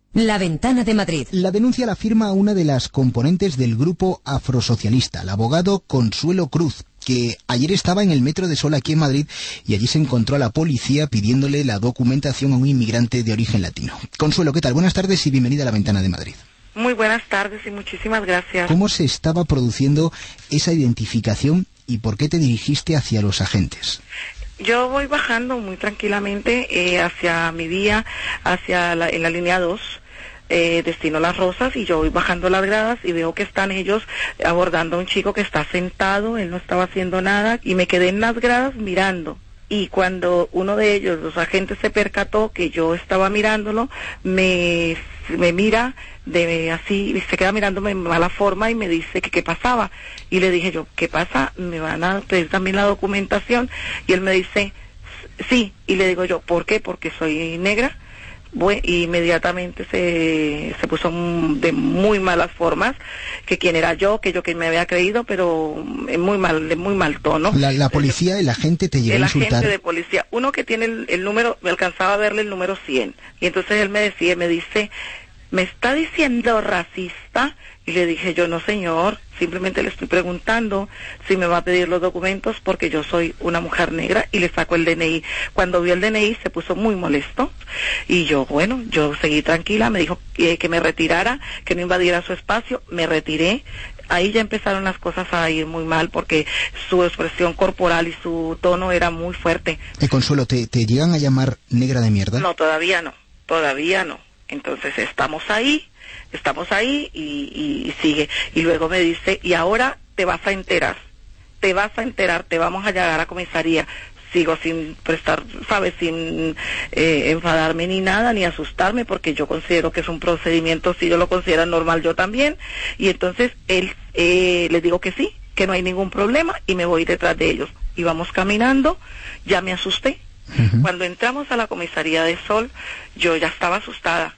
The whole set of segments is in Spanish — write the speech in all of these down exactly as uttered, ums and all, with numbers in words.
La Ventana de Madrid. La denuncia la firma una de las componentes del grupo afrosocialista, el abogado Consuelo Cruz, que ayer estaba en el Metro de Sol aquí en Madrid y allí se encontró a la policía pidiéndole la documentación a un inmigrante de origen latino. Consuelo, ¿qué tal? Buenas tardes y bienvenida a La Ventana de Madrid. Muy buenas tardes y muchísimas gracias. ¿Cómo se estaba produciendo esa identificación y por qué te dirigiste hacia los agentes? Yo voy bajando muy tranquilamente eh, hacia mi vía, hacia la, en la línea dos, eh, destino Las Rosas, y yo voy bajando las gradas y veo que están ellos abordando a un chico que está sentado, él no estaba haciendo nada, y me quedé en las gradas mirando. Y cuando uno de ellos, los agentes, se percató que yo estaba mirándolo, me, me mira de así, se queda mirándome en mala forma y me dice que qué pasaba. Y le dije yo, ¿qué pasa? ¿Me van a pedir también la documentación? Y él me dice, sí. Y le digo yo, ¿por qué? Porque soy negra. Bueno, inmediatamente se, se puso de muy malas formas, que quién era yo, que yo que me había creído, pero en muy mal, de muy mal tono. La, la policía, el agente te llegó a insultar. El agente de policía, uno que tiene el, el número, me alcanzaba a verle el número cien, y entonces él me decía, me dice, ¿me está diciendo racista? Y le dije yo, no señor, simplemente le estoy preguntando si me va a pedir los documentos porque yo soy una mujer negra, y le saco el D N I. Cuando vio el D N I se puso muy molesto y yo, bueno, yo seguí tranquila, me dijo que, que me retirara, que no invadiera su espacio, me retiré. Ahí ya empezaron las cosas a ir muy mal porque su expresión corporal y su tono era muy fuerte. Eh, Consuelo, ¿te, te llegan a llamar negra de mierda? No, todavía no, todavía no. Entonces estamos ahí, estamos ahí y, y, y sigue. Y luego me dice, y ahora te vas a enterar, te vas a enterar, te vamos a llegar a comisaría. Sigo sin prestar, ¿sabes? Sin eh, enfadarme ni nada, ni asustarme, porque yo considero que es un procedimiento, si ellos lo consideran normal, yo también. Y entonces él, eh, les digo que sí, que no hay ningún problema, y me voy detrás de ellos. Y vamos caminando, ya me asusté. Uh-huh. Cuando entramos a la comisaría de Sol, yo ya estaba asustada.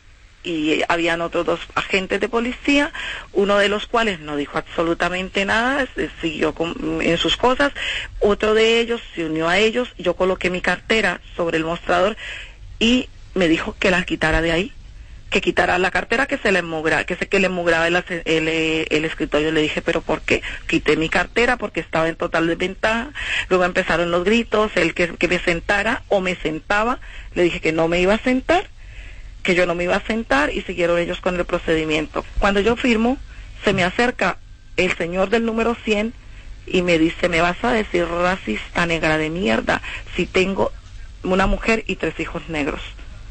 Y habían otros dos agentes de policía, uno de los cuales no dijo absolutamente nada, siguió con, en sus cosas. Otro de ellos se unió a ellos, yo coloqué mi cartera sobre el mostrador y me dijo que la quitara de ahí, que quitara la cartera, que se le enmugraba, que se que le enmugraba el, el, el escritorio. Le dije, ¿pero por qué? Quité mi cartera porque estaba en total desventaja. Luego empezaron los gritos, el que, que me sentara o me sentaba. Le dije que no me iba a sentar, que yo no me iba a sentar, y siguieron ellos con el procedimiento. Cuando yo firmo, se me acerca el señor del número cien y me dice, ¿me vas a decir racista, negra de mierda, si tengo una mujer y tres hijos negros?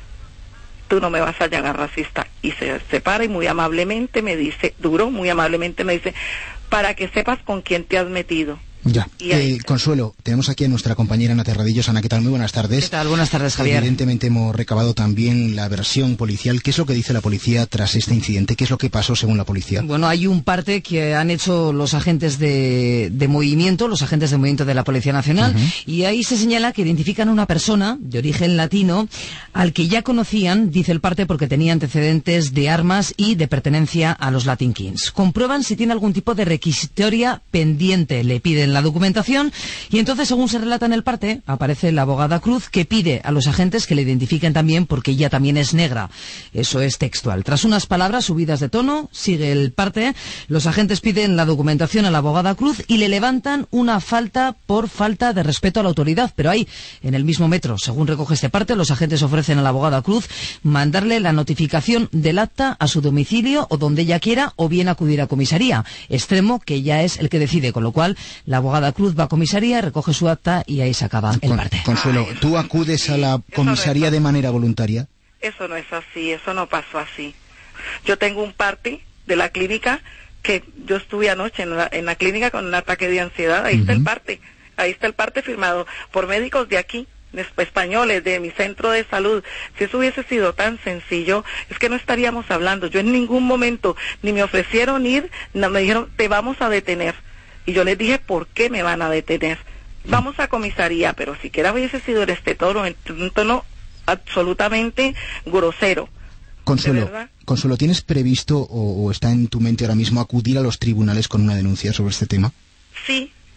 Tú no me vas a llamar racista. Y se separa y muy amablemente me dice, duro, muy amablemente me dice, para que sepas con quién te has metido. Ya, eh, Consuelo, tenemos aquí a nuestra compañera Ana Terradillos. Ana, ¿qué tal? Muy buenas tardes. ¿Qué tal? Buenas tardes, Javier. Evidentemente hemos recabado también la versión policial. ¿Qué es lo que dice la policía tras este incidente? ¿Qué es lo que pasó según la policía? Bueno, hay un parte que han hecho los agentes de, de movimiento, los agentes de movimiento de la Policía Nacional, uh-huh. y ahí se señala que identifican a una persona de origen latino al que ya conocían, dice el parte, porque tenía antecedentes de armas y de pertenencia a los Latin Kings. Comprueban si tiene algún tipo de requisitoria pendiente, le piden la documentación, y entonces, según se relata en el parte, aparece la abogada Cruz, que pide a los agentes que le identifiquen también porque ella también es negra. Eso es textual. Tras unas palabras subidas de tono, sigue el parte, los agentes piden la documentación a la abogada Cruz y le levantan una falta por falta de respeto a la autoridad. Pero ahí, en el mismo metro, según recoge este parte, los agentes ofrecen a la abogada Cruz mandarle la notificación del acta a su domicilio o donde ella quiera, o bien acudir a comisaría, extremo que ya es el que decide, con lo cual la abogada Cruz va a comisaría, recoge su acta y ahí se acaba el parte. Consuelo, ¿tú acudes a la comisaría de manera voluntaria? Eso no es así, eso no pasó así. Yo tengo un parte de la clínica que yo estuve anoche en la, en la clínica con un ataque de ansiedad. Ahí uh-huh. está el parte, ahí está el parte firmado por médicos de aquí, españoles, de mi centro de salud. Si eso hubiese sido tan sencillo, es que no estaríamos hablando. Yo en ningún momento ni me ofrecieron ir, no, me dijeron, te vamos a detener. Y yo les dije, ¿por qué me van a detener? Vamos a comisaría, pero siquiera hubiese sido en este tono, en un tono absolutamente grosero. Consuelo, Consuelo, ¿tienes previsto o, o está en tu mente ahora mismo acudir a los tribunales con una denuncia sobre este tema? Sí,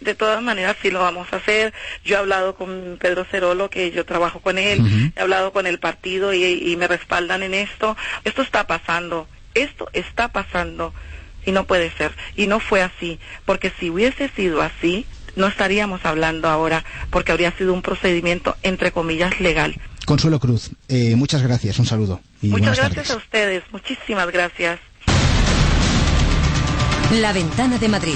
De todas maneras, sí lo vamos a hacer. Yo he hablado con Pedro Cerolo, que yo trabajo con él, uh-huh. he hablado con el partido y, y me respaldan en esto. Esto está pasando, esto está pasando y no puede ser. Y no fue así, porque si hubiese sido así, no estaríamos hablando ahora, porque habría sido un procedimiento, entre comillas, legal. Consuelo Cruz, eh, muchas gracias, un saludo. Y muchas gracias tardes. a ustedes, muchísimas gracias. La Ventana de Madrid.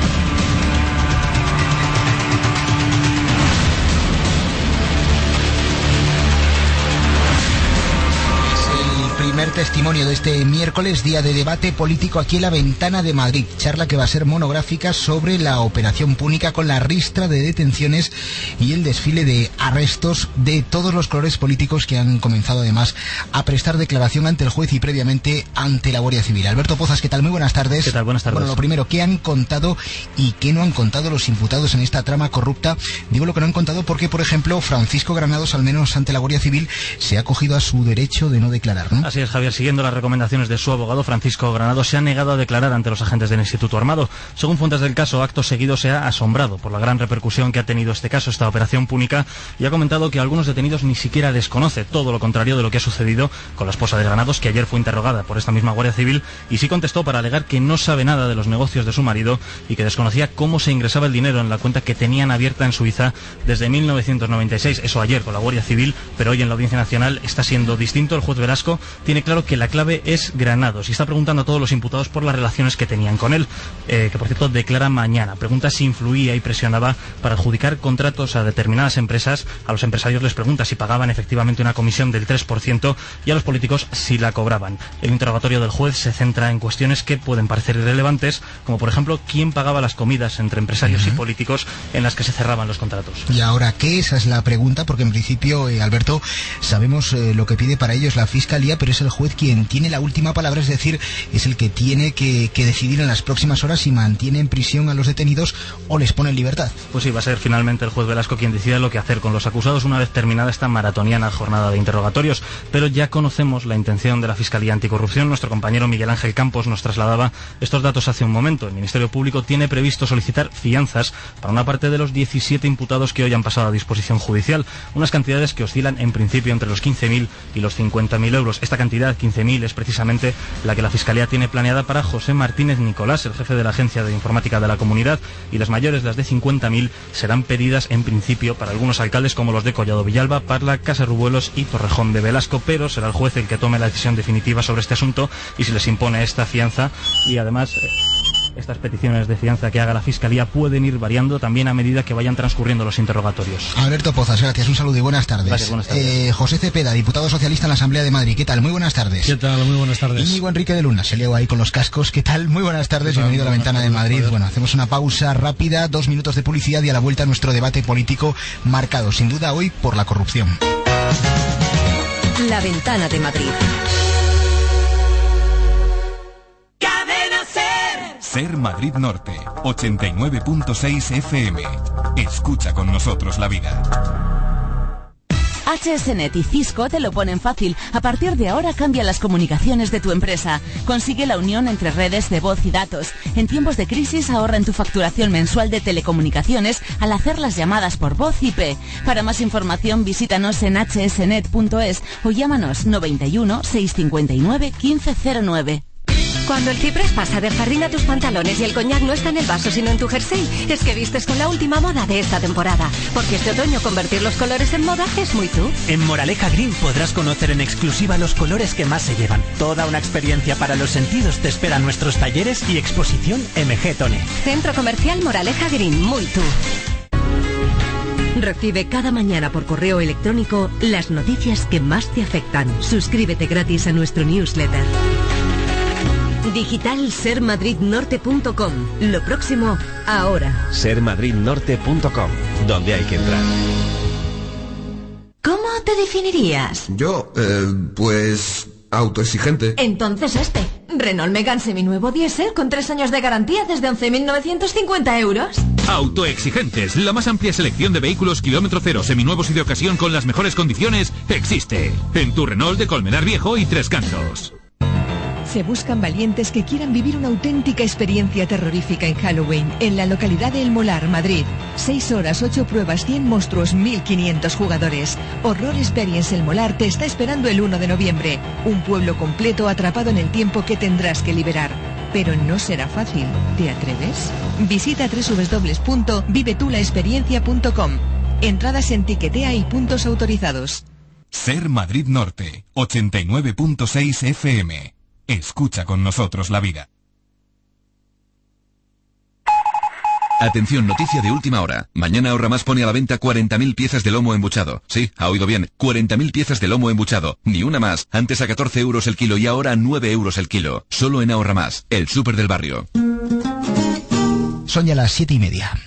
Primer testimonio de este miércoles, día de debate político aquí en La Ventana de Madrid. Charla que va a ser monográfica sobre la operación Púnica, con la ristra de detenciones y el desfile de arrestos de todos los colores políticos que han comenzado además a prestar declaración ante el juez y previamente ante la Guardia Civil. Alberto Pozas, ¿qué tal? Muy buenas tardes. ¿Qué tal? Buenas tardes. Bueno, lo primero, ¿qué han contado y qué no han contado los imputados en esta trama corrupta? Digo lo que no han contado porque, por ejemplo, Francisco Granados, al menos ante la Guardia Civil, se ha acogido a su derecho de no declarar, ¿no? Así es, Javier. Siguiendo las recomendaciones de su abogado, Francisco Granados se ha negado a declarar ante los agentes del Instituto Armado. Según fuentes del caso, acto seguido se ha asombrado por la gran repercusión que ha tenido este caso, esta operación Púnica, y ha comentado que algunos detenidos ni siquiera desconoce, todo lo contrario de lo que ha sucedido con la esposa de Granados, que ayer fue interrogada por esta misma Guardia Civil, y sí contestó para alegar que no sabe nada de los negocios de su marido y que desconocía cómo se ingresaba el dinero en la cuenta que tenían abierta en Suiza desde mil novecientos noventa y seis. Eso ayer con la Guardia Civil, pero hoy en la Audiencia Nacional está siendo distinto. El juez Velasco tiene claro que la clave es Granados y está preguntando a todos los imputados por las relaciones que tenían con él, eh, que por cierto declara mañana. Pregunta si influía y presionaba para adjudicar contratos a determinadas empresas. A los empresarios les pregunta si pagaban efectivamente una comisión del tres por ciento y a los políticos si la cobraban. El interrogatorio del juez se centra en cuestiones que pueden parecer irrelevantes, como por ejemplo quién pagaba las comidas entre empresarios uh-huh. y políticos en las que se cerraban los contratos. ¿Y ahora qué? Esa es la pregunta, porque en principio, eh, Alberto, sabemos eh, lo que pide para ellos la Fiscalía, pero es el juez quien tiene la última palabra, es decir, es el que tiene que, que decidir en las próximas horas si mantiene en prisión a los detenidos o les pone en libertad. Pues sí, va a ser finalmente el juez Velasco quien decida lo que hacer con los acusados una vez terminada esta maratoniana jornada de interrogatorios, pero ya conocemos la intención de la Fiscalía Anticorrupción. Nuestro compañero Miguel Ángel Campos nos trasladaba estos datos hace un momento. El Ministerio Público tiene previsto solicitar fianzas para una parte de los diecisiete imputados que hoy han pasado a disposición judicial, unas cantidades que oscilan en principio entre los quince mil y los cincuenta mil euros. Esta cantidad, quince mil, es precisamente la que la Fiscalía tiene planeada para José Martínez Nicolás, el jefe de la Agencia de Informática de la Comunidad, y las mayores, las de cincuenta mil, serán pedidas en principio para algunos alcaldes como los de Collado Villalba, Parla, Casarubuelos y Torrejón de Velasco, pero será el juez el que tome la decisión definitiva sobre este asunto y si les impone esta fianza. Y además, estas peticiones de fianza que haga la Fiscalía pueden ir variando también a medida que vayan transcurriendo los interrogatorios. Alberto Pozas, gracias, un saludo y buenas tardes. Gracias, buenas tardes. Eh, José Cepeda, diputado socialista en la Asamblea de Madrid, ¿qué tal? Muy buenas tardes. ¿Qué tal? Muy buenas tardes. Íñigo Enrique de Luna, se leo ahí con los cascos, ¿qué tal? Muy buenas tardes, bienvenido a La Ventana de Madrid. Bueno, hacemos una pausa rápida, dos minutos de publicidad y a la vuelta nuestro debate político marcado, sin duda hoy, por la corrupción. La Ventana de Madrid. Ser Madrid Norte, ochenta y nueve punto seis F M. Escucha con nosotros la vida. H S Net y Cisco te lo ponen fácil. A partir de ahora cambia las comunicaciones de tu empresa. Consigue la unión entre redes de voz y datos. En tiempos de crisis ahorra en tu facturación mensual de telecomunicaciones al hacer las llamadas por voz I P. Para más información visítanos en h s net punto es o llámanos noventa y uno, seiscientos cincuenta y nueve, quince cero nueve. Cuando el ciprés pasa de jardín a tus pantalones y el coñac no está en el vaso sino en tu jersey, es que vistes con la última moda de esta temporada. Porque este otoño convertir los colores en moda es muy tú. En Moraleja Green podrás conocer en exclusiva los colores que más se llevan. Toda una experiencia para los sentidos te esperan nuestros talleres y exposición M G Tone. Centro Comercial Moraleja Green, muy tú. Recibe cada mañana por correo electrónico las noticias que más te afectan. Suscríbete gratis a nuestro newsletter. Digital ser madrid norte punto com. Lo próximo, ahora. ser madrid norte punto com, donde hay que entrar. ¿Cómo te definirías? Yo, eh, pues... autoexigente. Entonces este. Renault Megane seminuevo diésel con tres años de garantía desde once mil novecientos cincuenta euros. Autoexigentes, la más amplia selección de vehículos kilómetro cero, seminuevos y de ocasión con las mejores condiciones, existe. En tu Renault de Colmenar Viejo y Tres Cantos. Se buscan valientes que quieran vivir una auténtica experiencia terrorífica en Halloween en la localidad de El Molar, Madrid. Seis horas, ocho pruebas, cien monstruos, mil quinientos jugadores. Horror Experience El Molar te está esperando el uno de noviembre. Un pueblo completo atrapado en el tiempo que tendrás que liberar. Pero no será fácil. ¿Te atreves? Visita doble u doble u doble u punto vive tú la experiencia punto com. Entradas en Tiquetea y puntos autorizados. Ser Madrid Norte, ochenta y nueve punto seis F M. Escucha con nosotros la vida. Atención, noticia de última hora. Mañana Ahorra Más pone a la venta cuarenta mil piezas de lomo embuchado. Sí, ha oído bien, cuarenta mil piezas de lomo embuchado. Ni una más. Antes a catorce euros el kilo y ahora a nueve euros el kilo. Solo en Ahorra Más, el súper del barrio. Son ya las siete y media.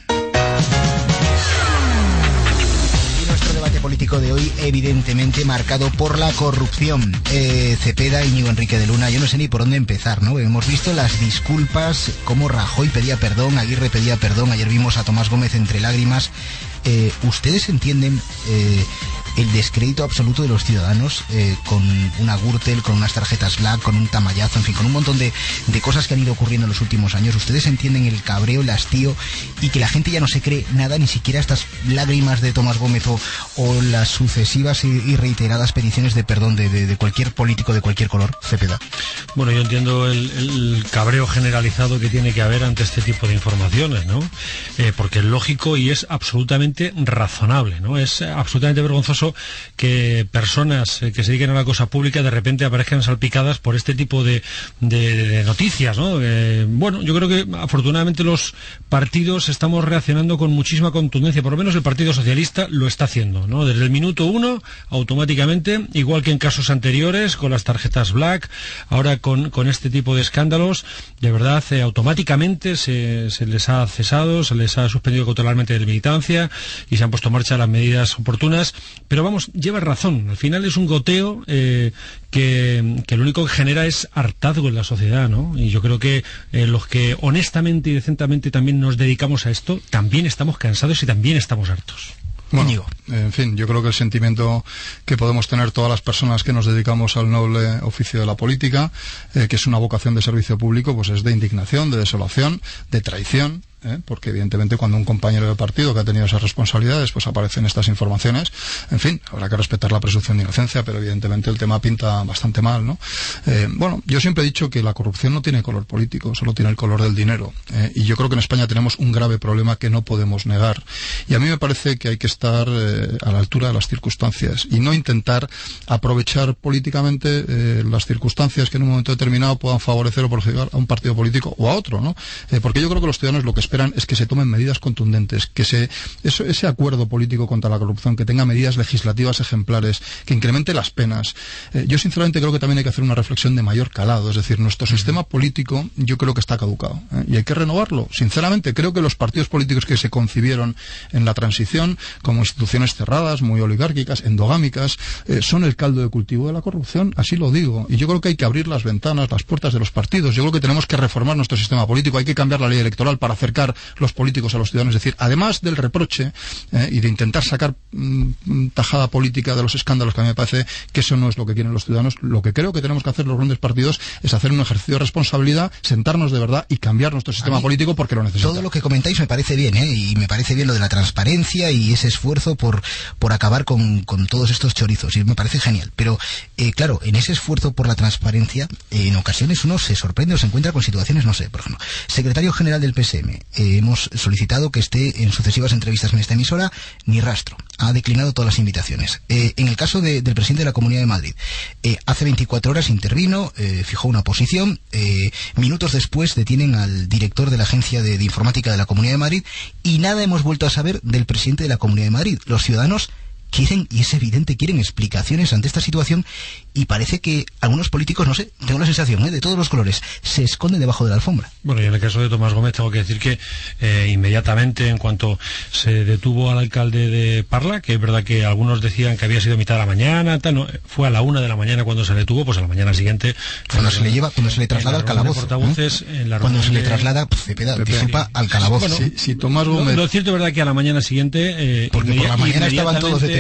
Político de hoy evidentemente marcado por la corrupción. eh, Cepeda, Íñigo Enrique de Luna, yo no sé ni por dónde empezar, ¿no? Hemos visto las disculpas, cómo Rajoy pedía perdón, Aguirre pedía perdón, ayer vimos a Tomás Gómez entre lágrimas. eh, ¿Ustedes entienden eh, el descrédito absoluto de los ciudadanos eh, con una Gürtel, con unas tarjetas Black, con un tamallazo, en fin, con un montón de, de cosas que han ido ocurriendo en los últimos años? ¿Ustedes entienden el cabreo, el hastío y que la gente ya no se cree nada, ni siquiera estas lágrimas de Tomás Gómez o, o las sucesivas y, y reiteradas peticiones de perdón de, de, de cualquier político de cualquier color? Cepeda. Bueno, yo entiendo el, el cabreo generalizado que tiene que haber ante este tipo de informaciones, ¿no? Eh, porque es lógico y es absolutamente razonable, ¿no? Es absolutamente vergonzoso que personas eh, que se dediquen a la cosa pública de repente aparezcan salpicadas por este tipo de, de, de noticias, ¿no? Eh, bueno, yo creo que afortunadamente los partidos estamos reaccionando con muchísima contundencia, por lo menos el Partido Socialista lo está haciendo, ¿no? Desde el minuto uno, automáticamente, igual que en casos anteriores, con las tarjetas Black, ahora con, con este tipo de escándalos, de verdad, eh, automáticamente se, se les ha cesado, se les ha suspendido cautelarmente de militancia y se han puesto en marcha las medidas oportunas. Pero vamos, lleva razón, al final es un goteo eh, que, que lo único que genera es hartazgo en la sociedad, ¿no? Y yo creo que eh, los que honestamente y decentemente también nos dedicamos a esto, también estamos cansados y también estamos hartos. Bueno, en fin, yo creo que el sentimiento que podemos tener todas las personas que nos dedicamos al noble oficio de la política, eh, que es una vocación de servicio público, pues es de indignación, de desolación, de traición. ¿Eh? Porque evidentemente cuando un compañero de partido que ha tenido esas responsabilidades pues aparecen estas informaciones, en fin, habrá que respetar la presunción de inocencia, pero evidentemente el tema pinta bastante mal, ¿no? Eh, bueno, yo siempre he dicho que la corrupción no tiene color político, solo tiene el color del dinero, eh, y yo creo que en España tenemos un grave problema que no podemos negar, y a mí me parece que hay que estar eh, a la altura de las circunstancias y no intentar aprovechar políticamente eh, las circunstancias que en un momento determinado puedan favorecer o perjudicar a un partido político o a otro, ¿no? Eh, porque yo creo que los ciudadanos lo que esperan es que se tomen medidas contundentes, que se eso, ese acuerdo político contra la corrupción, que tenga medidas legislativas ejemplares, que incremente las penas. Eh, yo sinceramente creo que también hay que hacer una reflexión de mayor calado, es decir, nuestro uh-huh. sistema político yo creo que está caducado, ¿eh? Y hay que renovarlo. Sinceramente creo que los partidos políticos que se concibieron en la transición como instituciones cerradas, muy oligárquicas, endogámicas, eh, son el caldo de cultivo de la corrupción, así lo digo, y yo creo que hay que abrir las ventanas, las puertas de los partidos. Yo creo que tenemos que reformar nuestro sistema político, hay que cambiar la ley electoral para acercar los políticos a los ciudadanos, es decir, además del reproche eh, y de intentar sacar mm, tajada política de los escándalos, que a mí me parece que eso no es lo que quieren los ciudadanos. Lo que creo que tenemos que hacer los grandes partidos es hacer un ejercicio de responsabilidad, sentarnos de verdad y cambiar nuestro sistema político porque lo necesitamos. Todo lo que comentáis me parece bien, ¿eh? Y me parece bien lo de la transparencia y ese esfuerzo por, por acabar con, con todos estos chorizos, y me parece genial, pero eh, claro, en ese esfuerzo por la transparencia eh, en ocasiones uno se sorprende o se encuentra con situaciones, no sé, por ejemplo, secretario general del P S M, Eh, hemos solicitado que esté en sucesivas entrevistas en esta emisora, ni rastro. Ha declinado todas las invitaciones. Eh, en el caso de, del presidente de la Comunidad de Madrid, eh, hace veinticuatro horas intervino, eh, fijó una posición, eh, minutos después detienen al director de la Agencia de, de Informática de la Comunidad de Madrid y nada hemos vuelto a saber del presidente de la Comunidad de Madrid. Los ciudadanos quieren, y es evidente, quieren explicaciones ante esta situación, y parece que algunos políticos, no sé, tengo la sensación, ¿eh? de todos los colores, se esconden debajo de la alfombra. Bueno, y en el caso de Tomás Gómez tengo que decir que eh, inmediatamente, en cuanto se detuvo al alcalde de Parla, que es verdad que algunos decían que había sido mitad de la mañana, tal, no, fue a la una de la mañana cuando se le detuvo, pues a la mañana siguiente... Cuando eh, se le lleva, cuando se le traslada al calabozo. ¿eh? Cuando se le traslada, pues, Cepeda, disculpa, al calabozo. Bueno, si, si Tomás Gómez... Lo, lo cierto es verdad que a la mañana siguiente... Eh, Porque por la mañana estaban todos detenidos.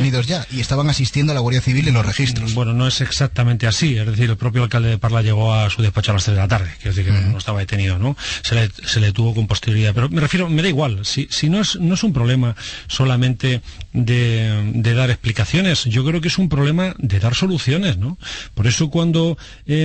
detenidos ya y estaban asistiendo a la Guardia Civil en los registros. Bueno, no es exactamente así, es decir, el propio alcalde de Parla llegó a su despacho a las tres de la tarde, quiero decir que uh-huh. no estaba detenido, ¿no? Se le, se le tuvo con posterioridad, pero me refiero, me da igual, si, si no es, no es un problema solamente de, de dar explicaciones, yo creo que es un problema de dar soluciones, ¿no? Por eso cuando, eh,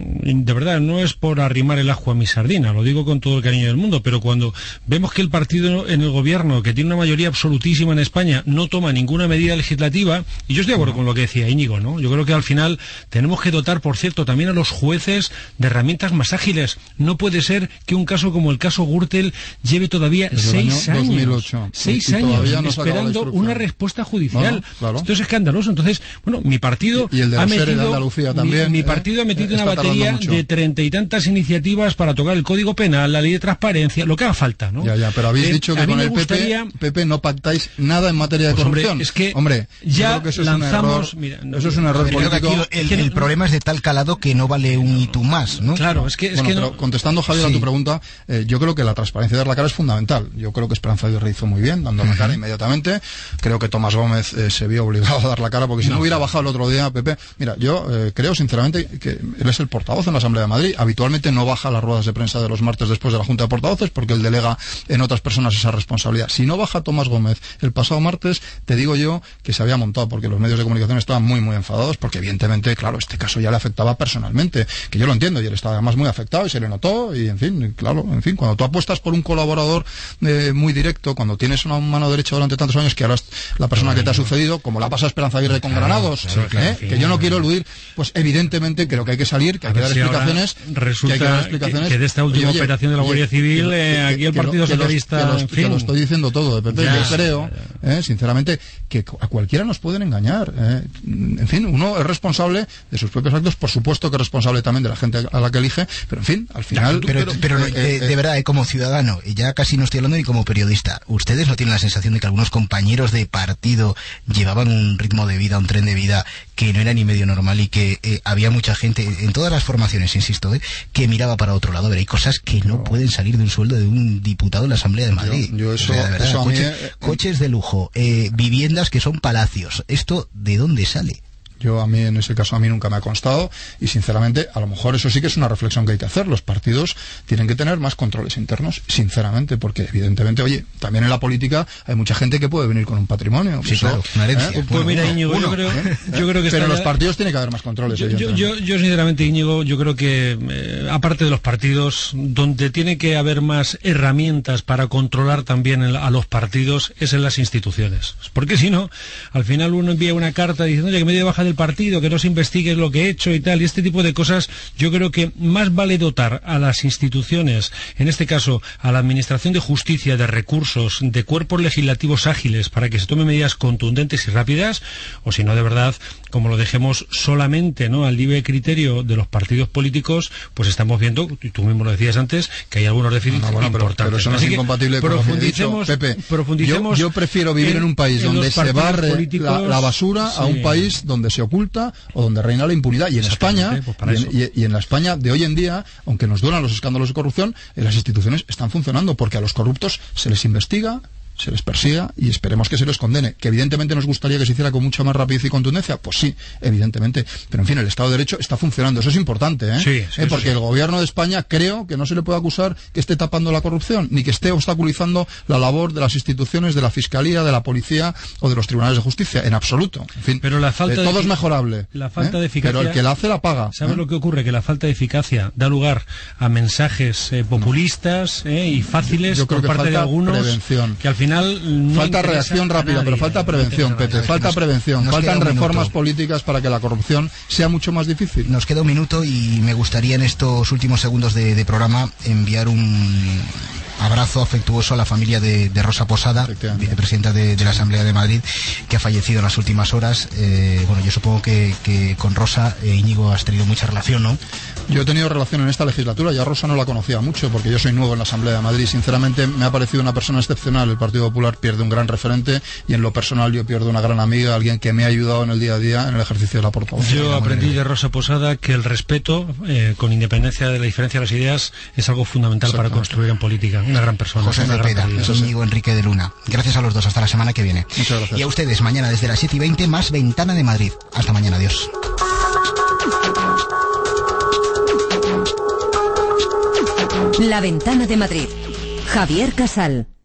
de verdad, no es por arrimar el ajo a mi sardina, lo digo con todo el cariño del mundo, pero cuando vemos que el partido en el gobierno, que tiene una mayoría absolutísima en España, no toma ninguna medida legislativa, y yo estoy de acuerdo con lo que decía Íñigo, ¿no? Yo creo que al final tenemos que dotar, por cierto, también a los jueces de herramientas más ágiles. No puede ser que un caso como el caso Gürtel lleve todavía Desde seis año años, dos mil ocho. seis Y años no esperando una respuesta judicial. No, claro. Esto es escandaloso. Entonces, bueno, mi partido y, y el de ha metido, de Andalucía también, mi, mi eh, partido ha metido eh, una batería de treinta y tantas iniciativas para tocar el Código Penal, la ley de transparencia, lo que haga falta, ¿no? Ya, ya, pero habéis eh, dicho que con el gustaría... P P, P P no pactáis nada en materia de pues corrupción. Hombre, es que hombre, ya creo que eso lanzamos... Es un error, mira, eso es un error pero político. Aquí el, el problema es de tal calado que no vale un y tú más, ¿no? Claro, es que... Es bueno, que pero no... contestando, Javier, sí. a tu pregunta, eh, yo creo que la transparencia de dar la cara es fundamental. Yo creo que Esperanza Aguirre hizo muy bien, dando uh-huh. la cara inmediatamente. Creo que Tomás Gómez eh, se vio obligado a dar la cara, porque si no, no hubiera bajado el otro día, Pepe... Mira, yo eh, creo sinceramente que él es el portavoz en la Asamblea de Madrid. Habitualmente no baja las ruedas de prensa de los martes después de la Junta de Portavoces, porque él delega en otras personas esa responsabilidad. Si no baja Tomás Gómez el pasado martes, te digo yo que se había montado, porque los medios de comunicación estaban muy, muy enfadados, porque evidentemente, claro, este caso ya le afectaba personalmente, que yo lo entiendo, y él estaba además muy afectado y se le notó, y en fin, claro, en fin, cuando tú apuestas por un colaborador eh, muy directo, cuando tienes una mano derecha durante tantos años, que ahora es la persona claro, que te ha sucedido, como la pasa Esperanza Aguirre con claro, Granados, claro, claro, ¿eh? que yo no quiero eludir, pues evidentemente creo que hay que salir, que hay que dar explicaciones, resulta que hay que dar explicaciones, que, que de esta última oye, operación de la Guardia Civil, que, eh, aquí el que, Partido que Socialista, los, que, los, en fin, que lo estoy diciendo todo, de Pepe, ya, yo creo, ya, ya. Eh, sinceramente, que a cualquiera nos pueden engañar, eh. en fin, uno es responsable de sus propios actos, por supuesto que es responsable también de la gente a la que elige, pero en fin, al final... Pero, pero, pero eh, de, eh, de verdad, eh, como ciudadano, y ya casi no estoy hablando ni como periodista, ¿ustedes no tienen la sensación de que algunos compañeros de partido llevaban un ritmo de vida, un tren de vida que no era ni medio normal y que eh, había mucha gente, en todas las formaciones, insisto, eh, que miraba para otro lado? Pero hay cosas que no, no pueden salir de un sueldo de un diputado en la Asamblea de Madrid. Yo, yo eso, o sea, de verdad, eso coches, mí, eh, coches de lujo, eh, viviendas que son palacios. ¿Esto de dónde sale? Yo a mí, en ese caso, a mí nunca me ha constado, y sinceramente, a lo mejor eso sí que es una reflexión que hay que hacer. Los partidos tienen que tener más controles internos, sinceramente, porque evidentemente, oye, también en la política hay mucha gente que puede venir con un patrimonio. Sí, eso, claro, una herencia. ¿eh? Pues bueno, mira, Íñigo, uno, yo creo, ¿eh? yo creo que pero en los ya... partidos tiene que haber más controles. Yo, yo, yo, yo sinceramente, Íñigo, yo creo que, eh, aparte de los partidos, donde tiene que haber más herramientas para controlar también el, a los partidos es en las instituciones. Porque si no, al final uno envía una carta diciendo, oye, que me doy de baja del partido, que no se investigue lo que he hecho y tal, y este tipo de cosas. Yo creo que más vale dotar a las instituciones, en este caso a la Administración de Justicia, de recursos, de cuerpos legislativos ágiles para que se tomen medidas contundentes y rápidas, o si no, de verdad, como lo dejemos solamente, ¿no?, al libre criterio de los partidos políticos, pues estamos viendo, y tú mismo lo decías antes, que hay algunos déficits no, no, bueno, importantes. Pero eso no es incompatible con lo que he dicho, Pepe. Profundicemos yo, yo prefiero vivir en, en un país en donde se barre la, la basura sí. a un país donde se oculta o donde reina la impunidad. Y en España, pues y, en, y, y en la España de hoy en día, aunque nos duelan los escándalos de corrupción, las instituciones están funcionando porque a los corruptos se les investiga, se les persiga y esperemos que se les condene. Que evidentemente nos gustaría que se hiciera con mucha más rapidez y contundencia, pues sí, evidentemente. Pero en fin, el Estado de Derecho está funcionando. Eso es importante, ¿eh? Sí, sí, ¿Eh? Porque sí. el gobierno de España creo que no se le puede acusar que esté tapando la corrupción, ni que esté obstaculizando la labor de las instituciones, de la Fiscalía, de la Policía o de los tribunales de justicia, en absoluto. En fin, pero la falta eh, de todo es mejorable. La falta ¿eh? de eficacia. Pero el que la hace la paga. ¿Sabes ¿eh? lo que ocurre? Que la falta de eficacia da lugar a mensajes eh, populistas eh, y fáciles Yo creo por que parte de algunos prevención. que al final no falta reacción rápida, pero falta prevención, Pepe, falta prevención, nos faltan reformas políticas para que la corrupción sea mucho más difícil. Nos queda un minuto y me gustaría en estos últimos segundos de, de programa enviar un abrazo afectuoso a la familia de, de Rosa Posada, vicepresidenta de, de la Asamblea de Madrid, que ha fallecido en las últimas horas. Eh, bueno, yo supongo que, que con Rosa, eh, Íñigo, has tenido mucha relación, ¿no? Yo he tenido relación en esta legislatura, ya Rosa no la conocía mucho, porque yo soy nuevo en la Asamblea de Madrid. Sinceramente, me ha parecido una persona excepcional. El Partido Popular pierde un gran referente y en lo personal yo pierdo una gran amiga, alguien que me ha ayudado en el día a día en el ejercicio de la portavocía. Yo aprendí de Rosa Posada que el respeto, eh, con independencia de la diferencia de las ideas, es algo fundamental para construir en política. una gran persona. José una Cepeda, gran pérdida. Íñigo Enrique de Luna. Gracias a los dos, hasta la semana que viene. Muchas gracias. Y a ustedes, mañana desde las siete y veinte, más Ventana de Madrid. Hasta mañana, adiós. La Ventana de Madrid. Javier Casal.